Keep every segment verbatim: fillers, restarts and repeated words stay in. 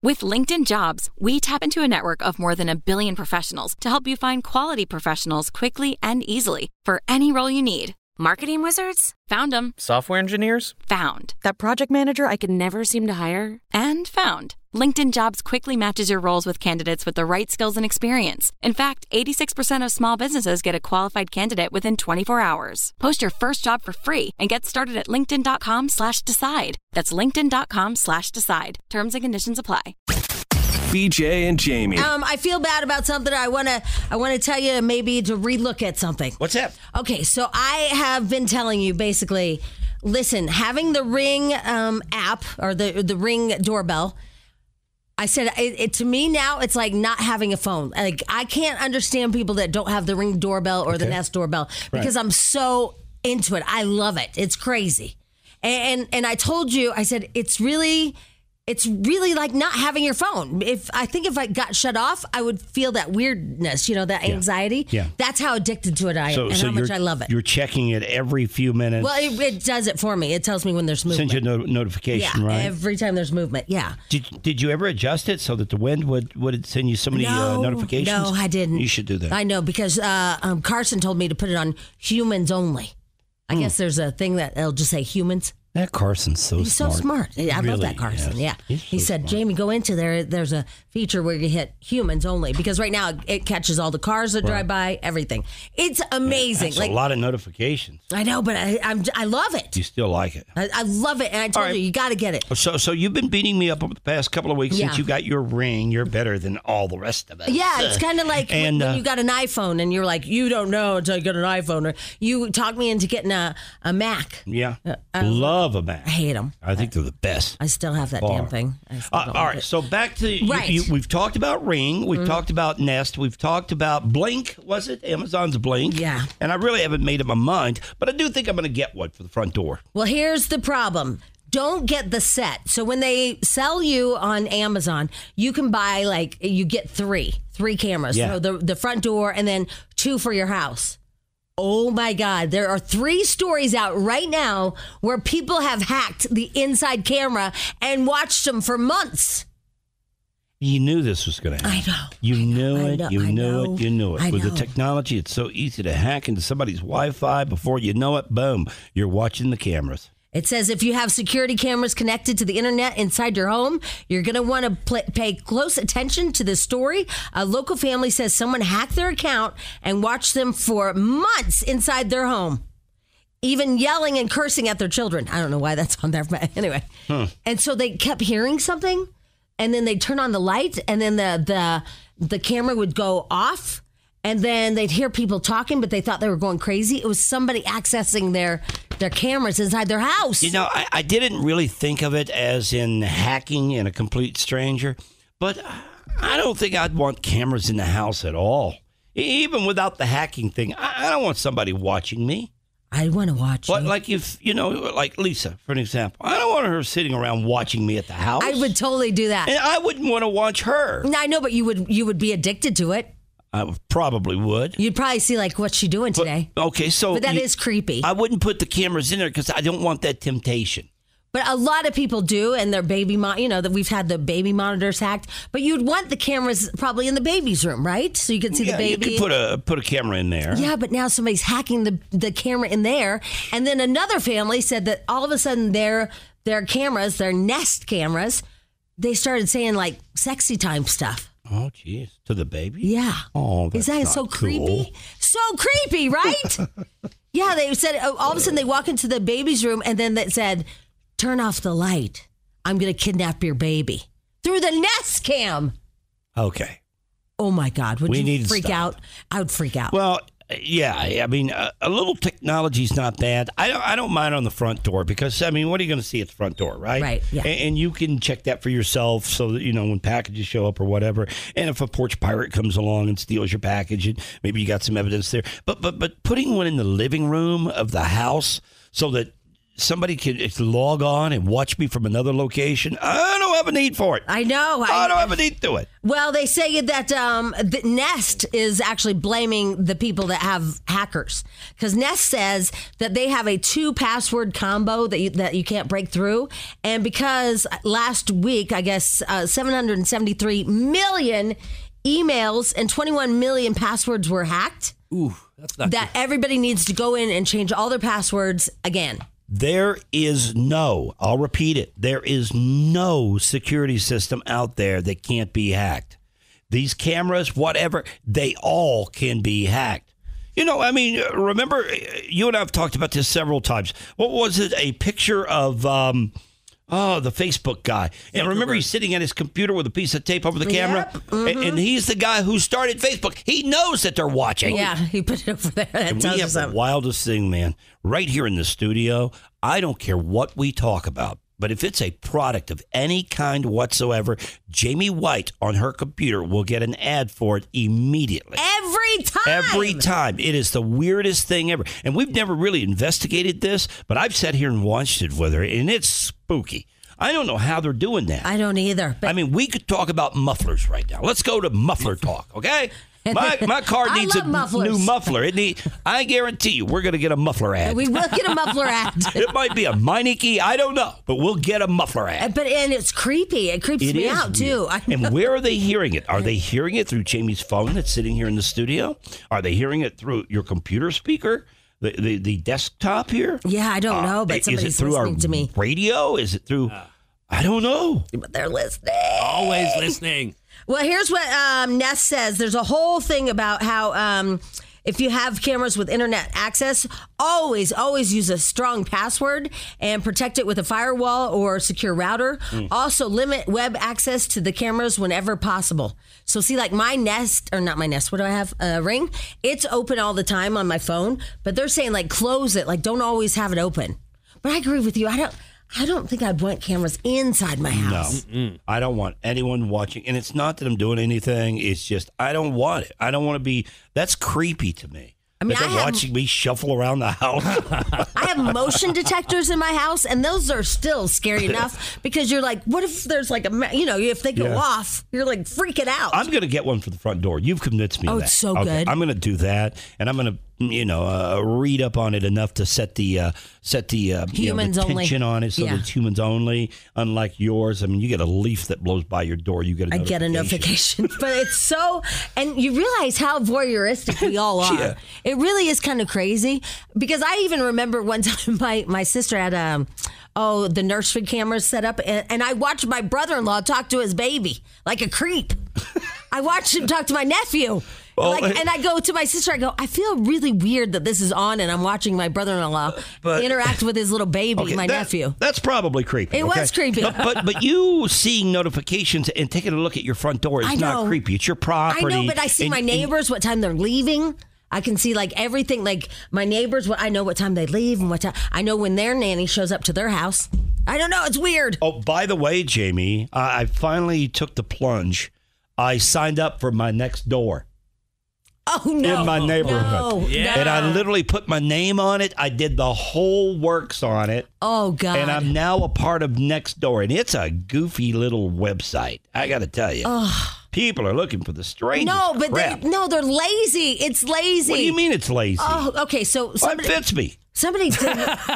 With LinkedIn Jobs, we tap into a network of more than a billion professionals to help you find quality professionals quickly and easily for any role you need. Marketing wizards? Found them. Software engineers? Found. That project manager I could never seem to hire? And found. LinkedIn Jobs quickly matches your roles with candidates with the right skills and experience. In fact, eighty-six percent of small businesses get a qualified candidate within twenty-four hours. Post your first job for free and get started at linkedin.com slash decide. That's linkedin.com slash decide. Terms and conditions apply. B J and Jamie. Um, I feel bad about something. I want to I want to tell you maybe to relook at something. What's that? Okay, so I have been telling you basically, listen, having the Ring um, app or the the Ring doorbell, I said it, it to me now it's like not having a phone. Like I can't understand people that don't have the Ring doorbell or okay. the Nest doorbell because right. I'm so into it. I love it. It's crazy. And, and and I told you, I said it's really It's really like not having your phone. If I think if I got shut off, I would feel that weirdness, you know, that anxiety. Yeah. yeah. That's how addicted to it I am so, and so how much I love it. You're checking it every few minutes. Well, it, it does it for me. It tells me when there's movement. Sends you a no- notification, yeah, right? Every time there's movement, yeah. Did Did you ever adjust it so that the wind would, would send you so many no, uh, notifications? No, I didn't. You should do that. I know because uh, um, Carson told me to put it on humans only. I mm. guess there's a thing that it'll just say humans. That Carson's so He's smart. so smart. I really, love that Carson. yes. Yeah. So he said, smart. Jamie, go into there. There's a feature where you hit humans only because right now it catches all the cars that right. drive by, everything. It's amazing. That's like a lot of notifications. I know, but I I'm, I love it. You still like it. I, I love it. And I told right. you, you got to get it. So so you've been beating me up over the past couple of weeks Yeah. since you got your Ring. You're better than all the rest of us. Yeah, it's kind of like and, when, uh, when you got an iPhone and you're like, you don't know until you get an iPhone. Or you talked me into getting a, a Mac. Yeah. Uh, Love a Mac. I hate them. I think they're the best. I still have that Far. damn thing. I still Uh, don't all like right, it. so back to you, Right. you, we've talked about Ring, we've Mm-hmm. talked about Nest, we've talked about Blink. Was it Amazon's Blink? Yeah. And I really haven't made up my mind, but I do think I'm going to get one for the front door. Well, here's the problem. Don't get the set. So when they sell you on Amazon, you can buy like you get three, three cameras. Yeah. So the the front door and then two for your house. Oh my God. There are three stories out right now where people have hacked the inside camera and watched them for months. You knew this was going to happen. I know. You I knew know, it. I You know, knew I know, it. You knew it. I With know. the technology, it's so easy to hack into somebody's Wi-Fi. Before you know it, boom, you're watching the cameras. It says if you have security cameras connected to the internet inside your home, you're going to want to pl- pay close attention to this story. A local family says someone hacked their account and watched them for months inside their home, even yelling and cursing at their children. I don't know why that's on there, but anyway. Huh. And so they kept hearing something, and then they'd turn on the light, and then the the the camera would go off. And then they'd hear people talking, but they thought they were going crazy. It was somebody accessing their their cameras inside their house. You know, I, I didn't really think of it as in hacking in a complete stranger, but I don't think I'd want cameras in the house at all. Even without the hacking thing, I, I don't want somebody watching me. I want to watch But you. like if, you know, like Lisa, for an example, I don't want her sitting around watching me at the house. I would totally do that. And I wouldn't want to watch her. I know, but you would you would be addicted to it. I probably would. You'd probably see like what's she doing today. But, okay, so But that you- is creepy. I wouldn't put the cameras in there because I don't want that temptation. But a lot of people do, and their baby, mo- you know, that we've had the baby monitors hacked. But you'd want the cameras probably in the baby's room, right? So you can see yeah, the baby. you could put a put a camera in there. Yeah, but now somebody's hacking the the camera in there, and then another family said that all of a sudden their their cameras, their Nest cameras, they started saying like sexy time stuff. Oh, jeez. To the baby? Yeah. Oh, that's Is that not so cool. creepy? So creepy, right? Yeah, they said oh, all of a sudden they walk into the baby's room and then they said, turn off the light. I'm going to kidnap your baby. Through the Nest cam. Okay. Oh, my God. Would We need you to freak stop. out? I would freak out. Well, yeah. I mean, a, a little technology's not bad. I don't. I don't mind on the front door because I mean, what are you going to see at the front door, right? Right, yeah. And, and you can check that for yourself, so that you know when packages show up or whatever. And if a porch pirate comes along and steals your package, and maybe you got some evidence there. But but but putting one in the living room of the house so that somebody could log on and watch me from another location. I don't have a need for it. I know. I, I don't have a need to it. Well, they say that um, the Nest is actually blaming the people that have hackers, because Nest says that they have a two password combo that you, that you can't break through, and because last week, I guess uh, seven hundred seventy-three million emails and twenty-one million passwords were hacked. Ooh, that's not that good. Everybody needs to go in and change all their passwords again. There is no, I'll repeat it, there is no security system out there that can't be hacked. These cameras, whatever, they all can be hacked. You know, I mean, remember, you and I have talked about this several times. What was it? A picture of, um, oh, the Facebook guy. And remember, he's sitting at his computer with a piece of tape over the camera? Yep, mm-hmm. and, and he's the guy who started Facebook. He knows that they're watching. Yeah, he put it over there. That And tells we you have the something. wildest thing, man. Right here in the studio, I don't care what we talk about, but if it's a product of any kind whatsoever, Jamie White on her computer will get an ad for it immediately. Every time. Every time. It is the weirdest thing ever. And we've never really investigated this, but I've sat here and watched it with her, and it's spooky. I don't know how they're doing that. I don't either. But I mean, we could talk about mufflers right now. Let's go to muffler talk, okay? My my car I needs love a mufflers. new muffler. It need, I guarantee you, we're going to get a muffler ad. we will get a muffler ad. It might be a Meineke, I don't know, but we'll get a muffler ad. But and it's creepy. It creeps It me is out too. weird. And where are they hearing it? Are they hearing it through Jamie's phone that's sitting here in the studio? Are they hearing it through your computer speaker? The the, the desktop here? Yeah, I don't know, but Uh, is somebody's it through listening our to me. radio? Is it through? I don't know. But they're listening. Always listening. Well, here's what um, Nest says. There's a whole thing about how um, if you have cameras with internet access, always, always use a strong password and protect it with a firewall or secure router. Mm. Also, limit web access to the cameras whenever possible. So, see, like my Nest, or not my Nest, what do I have? A Ring? It's open all the time on my phone, but they're saying, like, close it. Like, don't always have it open. But I agree with you. I don't. I don't think I'd want cameras inside my house. No, I don't want anyone watching. And it's not that I'm doing anything. It's just I don't want it. I don't want to be. That's creepy to me. I mean, That I they're have- watching me shuffle around the house. I have motion detectors in my house, and those are still scary enough because you're like, what if there's like a, ma- you know, if they go Yeah. off, you're like freaking out. I'm going to get one for the front door. You've convinced me. Oh, of that. it's so Okay, good. I'm going to do that, and I'm going to, you know, uh, read up on it enough to set the uh, set the uh, you know, Humans the only. tension on it, so Yeah. that it's humans only. Unlike yours, I mean, you get a leaf that blows by your door, you get a I get a notification, but it's so, and you realize how voyeuristic we all are. Yeah. It really is kind of crazy because I even remember one time my, my sister had um oh the nursery cameras set up, and, and I watched my brother-in-law talk to his baby like a creep. I watched him talk to my nephew. Well, like, and I go to my sister, I go, I feel really weird that this is on and I'm watching my brother-in-law But- interact with his little baby, Okay, my that- nephew. That's probably creepy. It okay? was creepy. But, but but you seeing notifications and taking a look at your front door is I not know. creepy. It's your property. I know, but I see and- my and- neighbors, what time they're leaving. I can see like everything, like my neighbors, what I know what time they leave and what time. I know when their nanny shows up to their house. I don't know. It's weird. Oh, by the way, Jamie, I I finally took the plunge. I signed up for my next door. Oh, no. In my neighborhood. No, Yeah. no. And I literally put my name on it. I did the whole works on it. Oh, God. And I'm now a part of Nextdoor. And it's a goofy little website. I got to tell you. People are looking for the strangest no, but crap. they, no, they're lazy. It's lazy. What do you mean it's lazy? Oh, okay. So Well, it somebody, fits me. somebody did.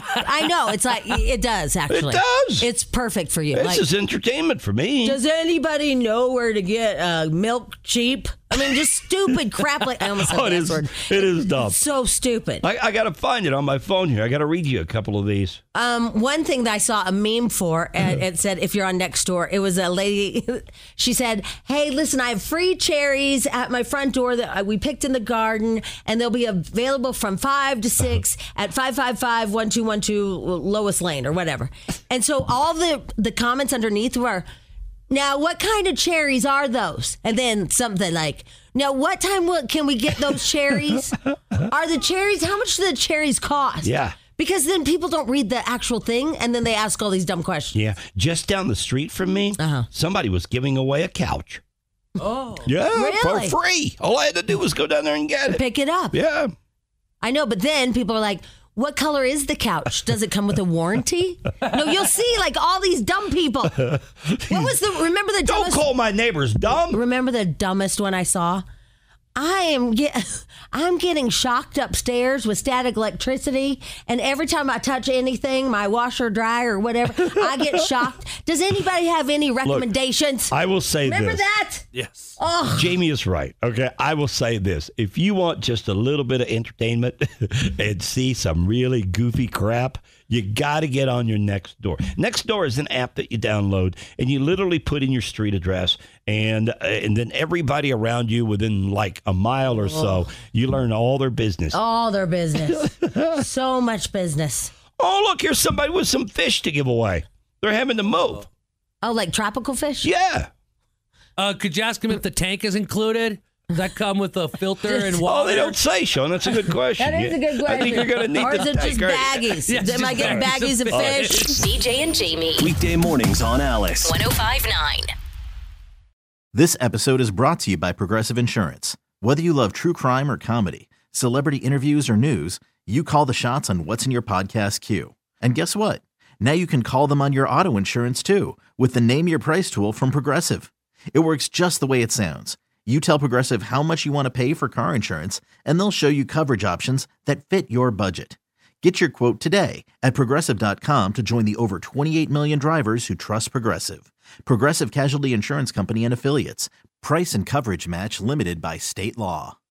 I know. It's like, it does, actually. does. It's perfect for you. This Like, is entertainment for me. does anybody know where to get uh, milk cheap? I mean, just stupid crap. Like I almost said Oh, it the is. S word. It is dumb. So stupid. I, I got to find it on my phone here. I got to read you a couple of these. Um, one thing that I saw a meme for, and it said, if you're on Nextdoor, it was a lady. She said, "Hey, listen, I have free cherries at my front door that we picked in the garden, and they'll be available from five to six at five five five one two one two Lois Lane or whatever." And so all the the comments underneath were, "Now, what kind of cherries are those?" And then something like, "Now, what time will, can we get those cherries? Are the cherries? How much do the cherries cost?" Yeah. Because then people don't read the actual thing, and then they ask all these dumb questions. Yeah, just down the street from me, Uh-huh. somebody was giving away a couch. Oh. Yeah, Really? for free. All I had to do was go down there and get it. Pick it up. Yeah. I know, but then people are like, What color is the couch? Does it come with a warranty? No, you'll see like all these dumb people. What was the, remember the Don't dumbest? call my neighbors dumb. Remember the dumbest one I saw? I am get, I'm getting shocked upstairs with static electricity, and every time I touch anything, my washer, dryer, or whatever, I get shocked. Does anybody have any recommendations? Look, I will say Remember this. that? Yes. Oh, Jamie is right. Okay, I will say this: if you want just a little bit of entertainment and see some really goofy crap, you got to get on your Nextdoor. Nextdoor is an app that you download, and you literally put in your street address, and uh, and then everybody around you within like a mile or so, you learn all their business. all their business. So much business. Oh, look, here's somebody with some fish to give away. They're having to move. Oh, like tropical fish? Yeah. Uh, could you ask him if the tank is included? Does that come with a filter and Oh, water? they don't say, Sean. That's a good question. That is a good I think question. you're going to need Or to is it just take her- baggies? Yeah, Am I just getting baggies baggies of of fish? B J and Jamie. Weekday mornings on Alice. one oh five point nine. This episode is brought to you by Progressive Insurance. Whether you love true crime or comedy, celebrity interviews or news, you call the shots on what's in your podcast queue. And guess what? Now you can call them on your auto insurance too with the Name Your Price tool from Progressive. It works just the way it sounds. You tell Progressive how much you want to pay for car insurance, and they'll show you coverage options that fit your budget. Get your quote today at Progressive dot com to join the over twenty-eight million drivers who trust Progressive. Progressive Casualty Insurance Company and Affiliates. Price and coverage match limited by state law.